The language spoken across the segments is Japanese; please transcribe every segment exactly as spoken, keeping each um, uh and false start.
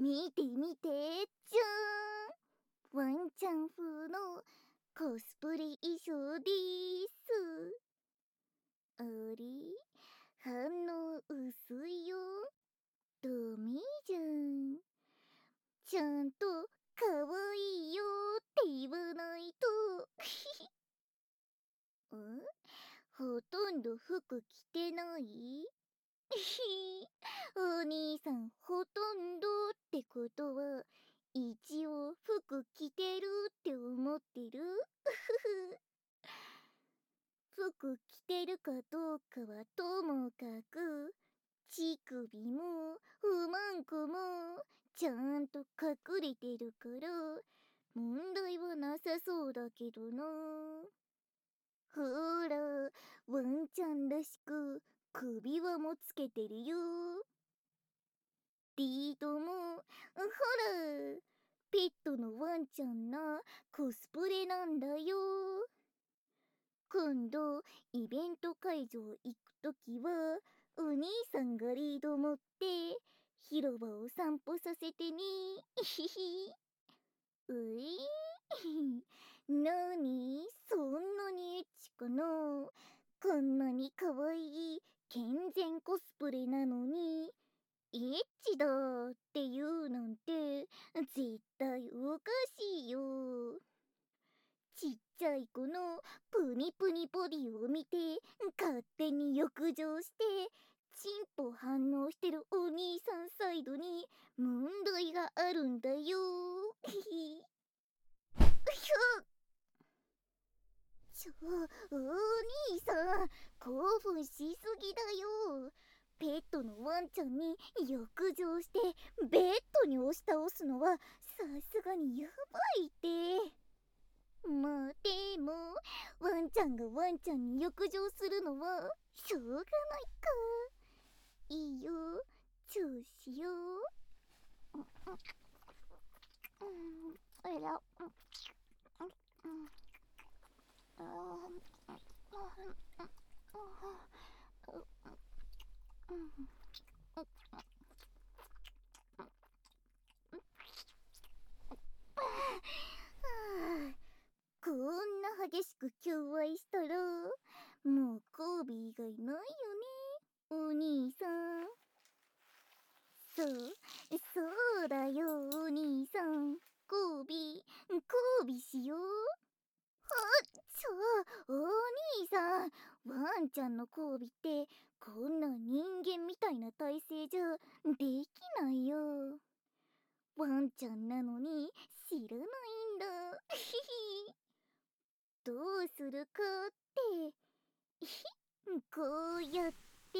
見て見て、じゃーん。ワンちゃん風のコスプレ衣装でーす。あれ、反応薄いよ。ダメじゃん。ちゃんと可愛いよって言わないと。ん？ほとんど服着てない？お兄さん、ほとんどってことは、一応服着てるって思ってる？服着てるかどうかはともかく、乳首もおまんこもちゃんと隠れてるから、問題はなさそうだけどな。ほーら、ワンちゃんらしく首輪もつけてるよ。リードも、ほら、ペットのワンちゃんなコスプレなんだよ。今度イベント会場行くときは、お兄さんがリード持って広場を散歩させてね。ひひ。ういなに、そんなにエッチかな。こんなにかわいい健全コスプレなのに、エッチだって言うなんて絶対おかしいよ。ちっちゃい子のプニプニボディを見て勝手に浴場してチンポ反応してるお兄さんサイドに問題があるんだよ。ひょちょ、お兄さん、興奮しすぎだよ。ペットのワンちゃんに浴場してベッドに押し倒すのはさすがにやばいって。まあでも、ワンちゃんがワンちゃんに浴場するのはしょうがないか。いいよ、チューしよう。うん、あら、こんな激しく求愛したらもうコービーがいないよね、お兄さん。そうそうだよ、お兄さん。コービーコービーしよう。あちょ、お兄さん、ワンちゃんの交尾ってこんな人間みたいな体勢じゃできないよ。ワンちゃんなのに知らないんだ。ひひ。どうするかって、ひこうやって、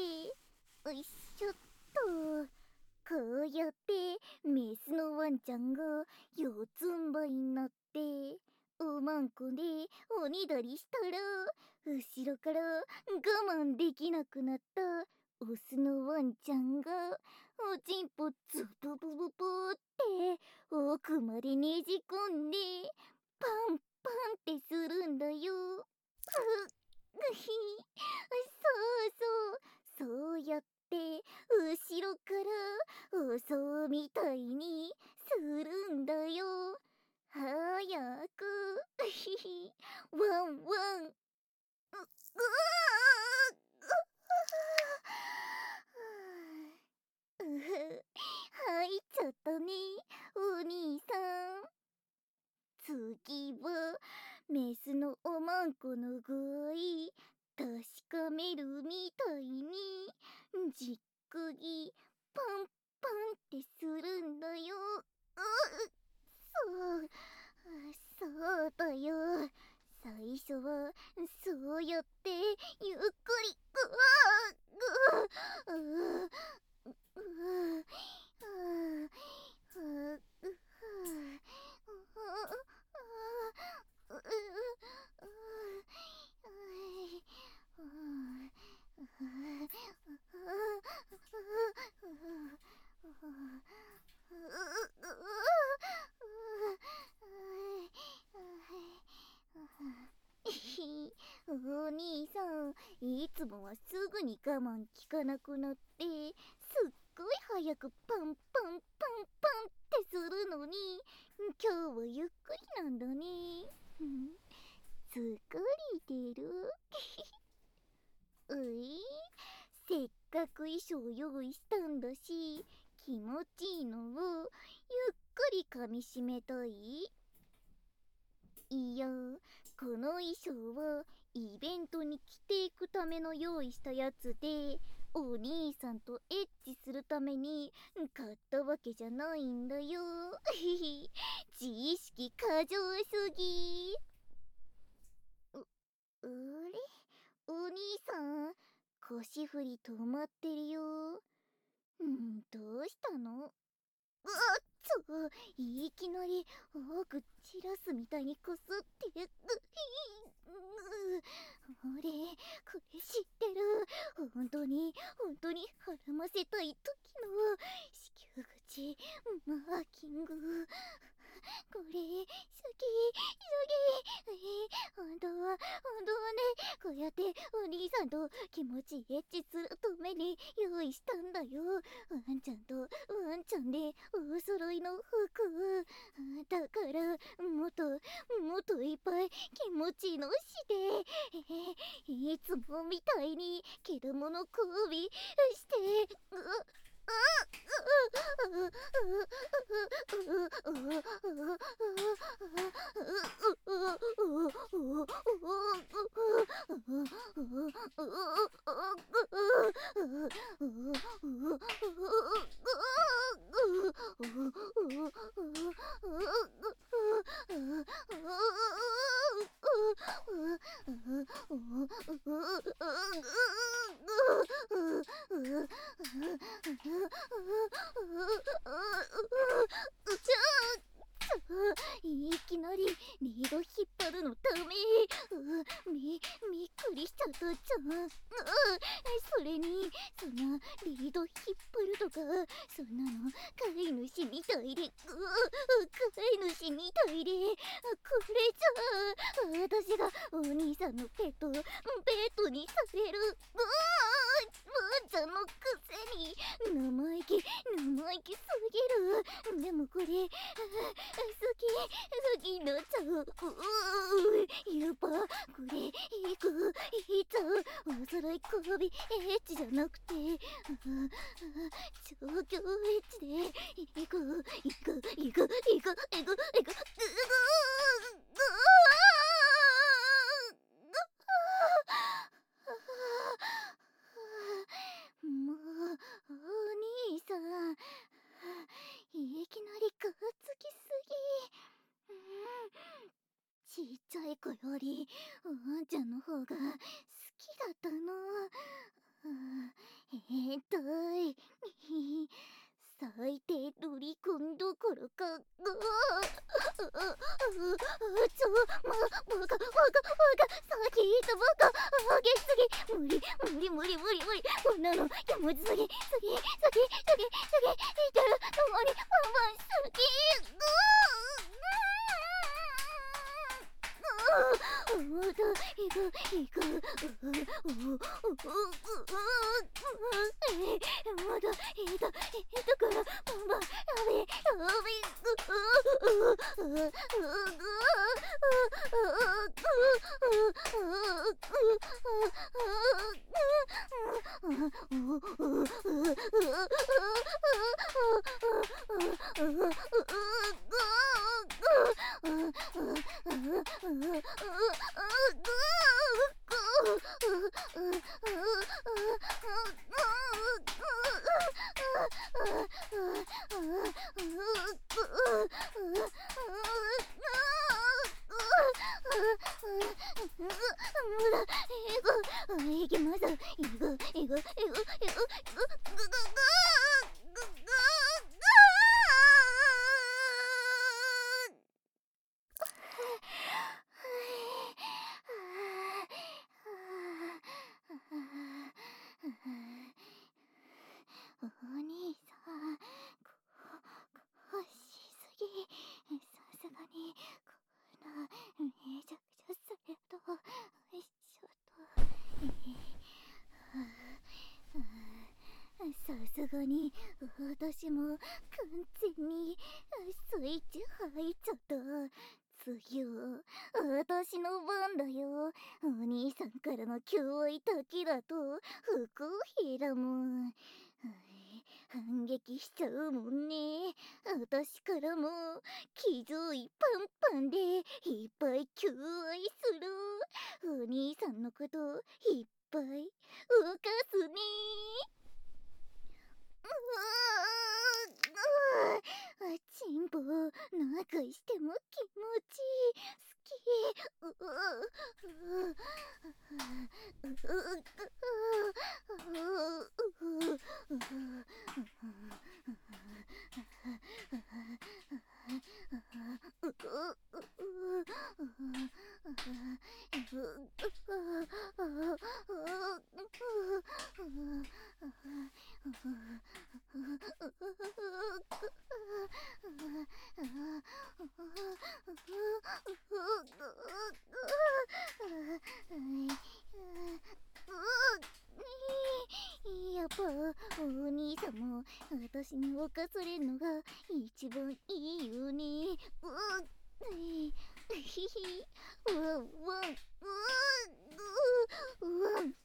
おいしょっと。こうやってメスのワンちゃんが四つん這いになっておまんこでおねだりしたら、後ろから我慢できなくなったオスのワンちゃんがおちんぽズブブブブって奥までねじ込んでパンパンってするんだよ。ふひそうそう、そうやって後ろからおそうみたいにするんだよ。早くひひ、ワンワン。う、ううう入っちゃったね、お兄さん。次はメスのおまんこの具合確かめるみたいにじっくりパンパンってするんだよ。うそうそうだよ。最初はそうやってゆっくりうわうううううお兄さん、いつもはすぐに我慢効かなくなってすっごい早くパンパンパンパンっるのに今日はゆっくりなんだね。疲れてるうい、せっかく衣装用意したんだし、気持ちいいのをゆっくり噛みしめたい。いや、この衣装はイベントに着ていくための用意したやつで、お兄さんとエッチするために買ったわけじゃないんだよ。自意識過剰すぎ。う、あれ、お兄さん、腰振り止まってるよ。ん、どうしたの？うっつ、いきなり多く散らすみたいにこすって。う、う、俺、これ知ってる。本当に、本当に孕ませたい時の子宮口マーキング。これ、好き、好き、えー、本当は、本当はね、こうやってお兄さんと気持ちエッチするために用意したんだよ。ワンちゃんとワンちゃんでお揃いの服。だから、もっと、もっといっぱい気持ちのして、えー、いつもみたいに子供の首して、うっ、いきなりリード引っ張るのダメ。うみ、びっくりしちゃったじゃん。うそれに、そんなリード引っ張るとか、そんなの飼い主みたいで、う飼い主みたいで、これじゃあ私がお兄さんのペット、ペットにされる。うワンちゃんのくせに生意気、生意気すぎる。でもこれ好き、好きになっちゃう。うーやっぱこれいく、いっちゃう。おそろい首エッチじゃなくて、超強エッチでいく、いく、いく、いく、いく、いく、いく、もう、お兄さん、いきなりくっつきすぎ。うん、ちっちゃい子よりワンちゃんの方が好きだったの。えー、痛い。最低ロリコンどころか、うわちょ、ま、バカ、バカ、バカ、先言ったバカ、あげすぎ、無理、無理、無理、無理、無理、こんなの気持ちすぎ、すぎ、すぎ、すぎ、すぎ、してる、たまに、ワンワンすぎ、うまだ、いく、いく、う、う、う、う、う、う、え、まだ、いた、いたから、バンバン、やべ、やべ、う、う、う、う、う、いきます。いく、いく、いく、いく、いく、ぐ、ぐ、ぐ、ぐ、お兄さん、こ、こしすぎ。さすがに、こんな、めちゃくちゃされると、ちょっと、えー、はぁ、はぁがに私も完全にスイッチ入っちゃった。次は私の番だよ。お兄さんからの脅威時だと不公平だもん。反撃しちゃうもんね。私からも気づいパンパンでいっぱい求愛する。お兄さんのこといっぱい動かすね。うーうチンポなんかしても気持ち好き。ううううううやっぱお兄さんも私に犯されんのが一番いいよね。うひひわんわんうわんわん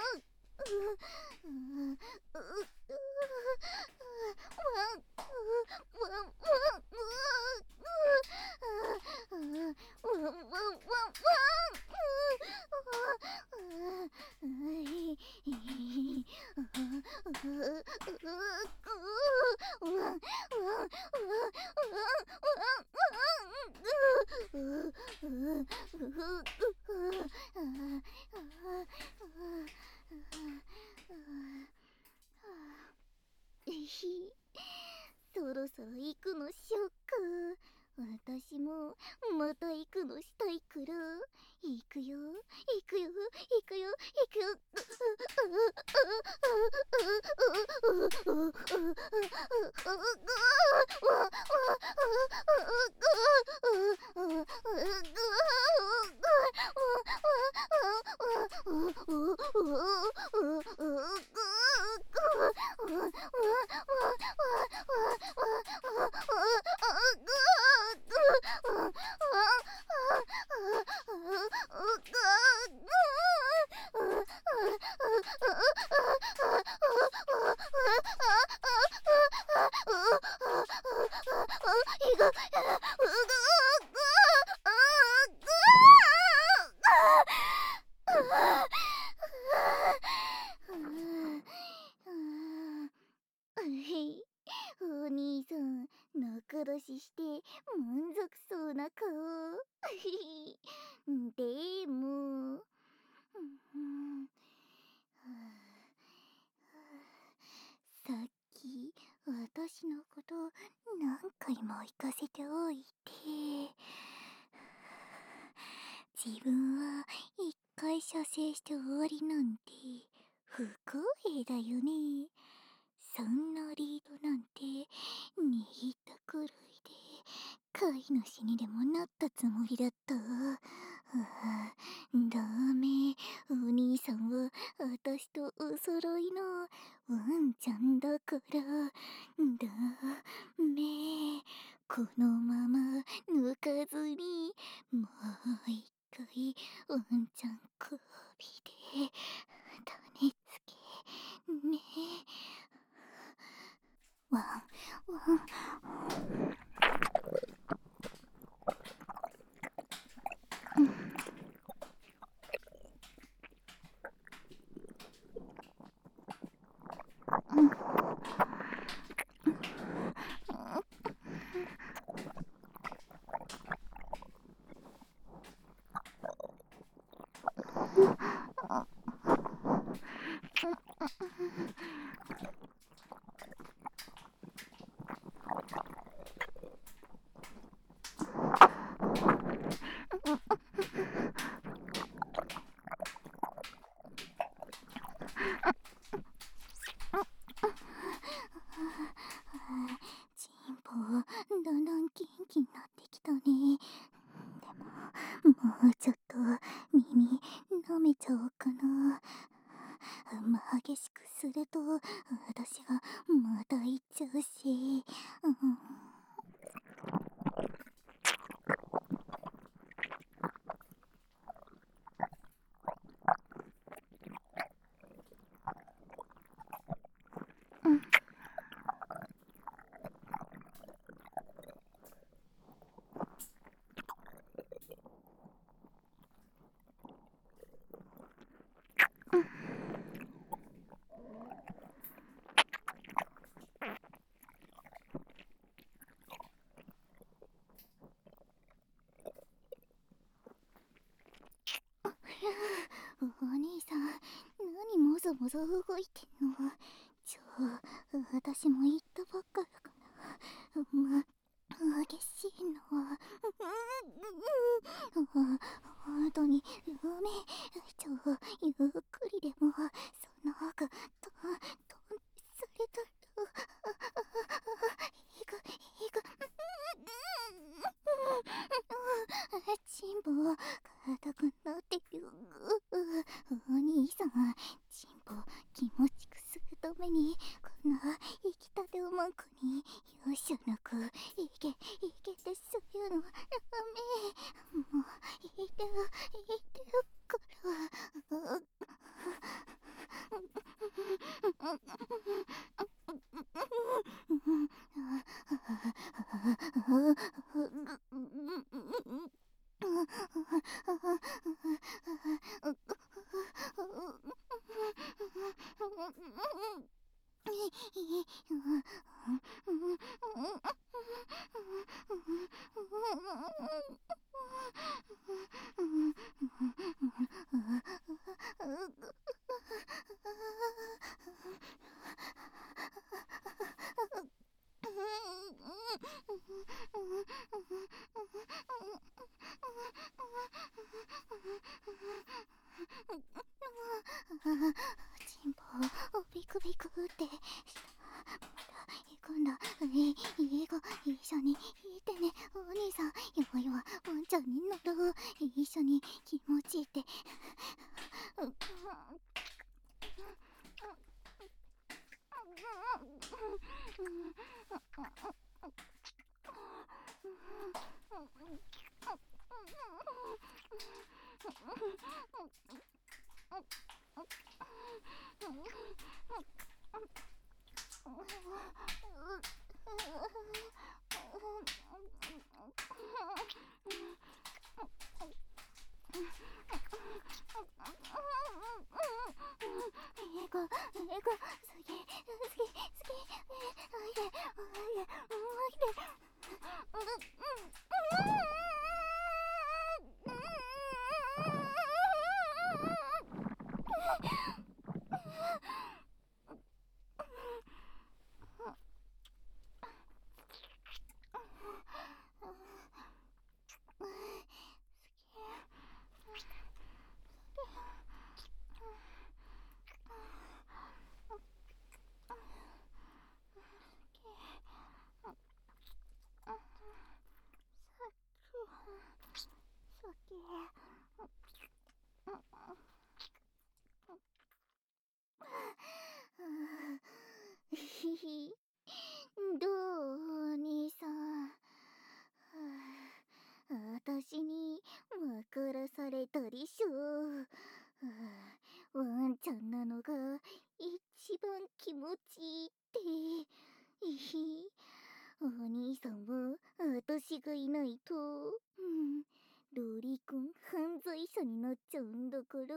そろそろ行くのしよっか。私もまた行くのしたいから。行くよ行くよ行くよ行くよ。お兄さん仲出しして満足そうな顔。でもさっき私のこと何回も行かせておいて、自分は一回射精して終わりなんて不公平だよね。そんなリードなんて握ったくらいで飼い主にでもなったつもりだった。ダメ、お兄さんは私とお揃いのワンちゃんだから。ダメ、このまま抜かずにもう一回ワンちゃん首で種付けね。ワンワンチンポだんだん元気になってきたね。でももうちょっと耳舐めちゃおうかな。あんま激しくすると私がお兄さん、何もぞもぞ動いてんの。ちょ、私も言ったばっかだから。ま、激しいのは、本当にごめん。ちょ、ゆっくりでも、その方が、と、と、それと、いく、いく、チンポ、硬くなってる。お兄さん、チンポ、気持ちくするために、こんな、生きたてを文句に、容赦なく、いけ、いけってそういうの、ダメ。もう、言ってる、言ってるから。チンポ、ビクビクってまだ行くんだ。え、いい子、一緒にいてね。お兄さん、弱いわ、ワンちゃんになる。一緒に気持ちいいって。えこ、えこ、すげえ、すげえ、すげえ、おいで、おいで、おいで、おいで。ひひ、どう、お兄さん。私に枕されたでしょ。ワンちゃんなのが一番気持ちいいって。いひ、お兄さんは私がいないと、うん、ロリコン犯罪者になっちゃうんだから。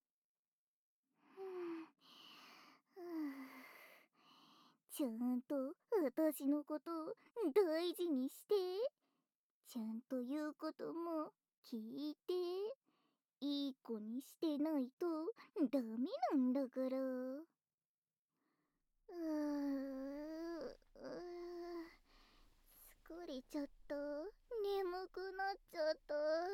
ちゃんと私のこと大事にして、ちゃんと言うことも聞いて、いい子にしてないとダメなんだから。うーうー疲れちゃった。眠くなっちゃった。